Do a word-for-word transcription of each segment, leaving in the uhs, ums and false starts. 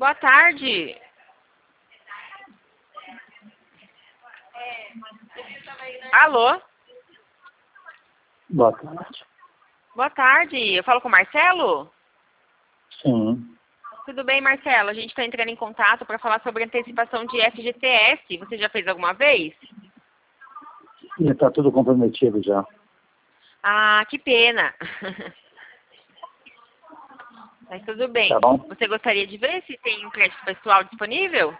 Boa tarde. Alô? Boa tarde. Boa tarde. Eu falo com o Marcelo? Sim. Tudo bem, Marcelo? A gente está entrando em contato para falar sobre antecipação de F G T S. Você já fez alguma vez? Já está tudo comprometido já. Ah, que pena. Mas tudo bem. Tá bom. Você gostaria de ver se tem crédito pessoal disponível?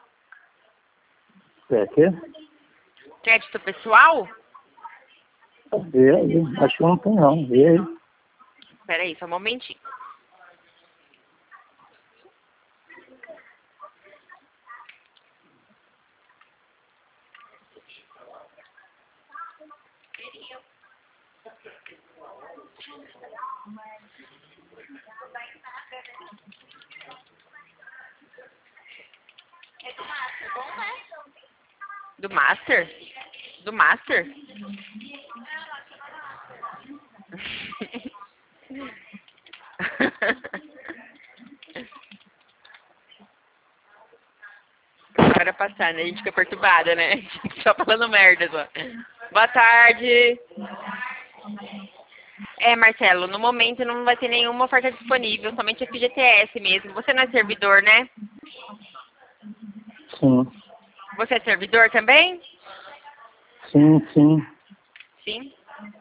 É quê? Crédito pessoal? Vê aí. Acho que não tem não. Vê aí. Espera aí, só um momentinho. Do Master? Do Master? Para passar, né? A gente fica perturbada, né? A gente só falando merda só. Boa tarde. É, Marcelo, no momento não vai ter nenhuma oferta disponível, somente F G T S mesmo. Você não é servidor, né? Sim. Você é servidor também? Sim, sim. Sim.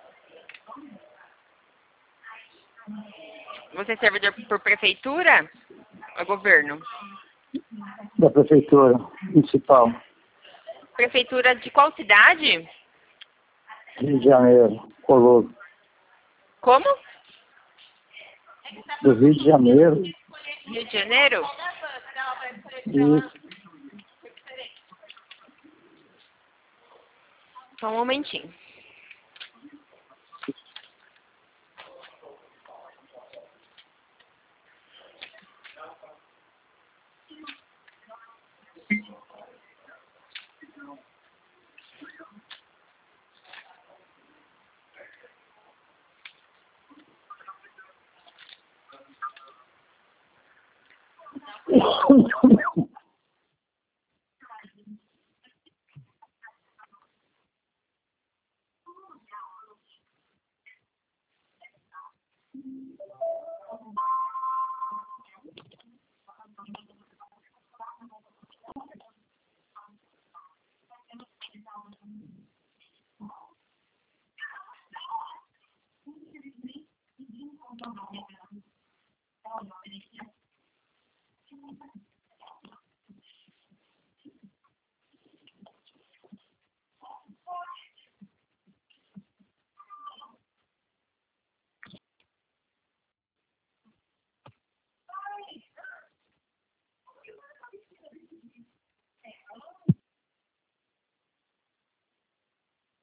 Você é servidor por prefeitura ou governo? Da prefeitura municipal. Prefeitura de qual cidade? Rio de Janeiro. Coloso. Como? Do Rio de Janeiro. Rio de Janeiro? Isso. Só um momentinho.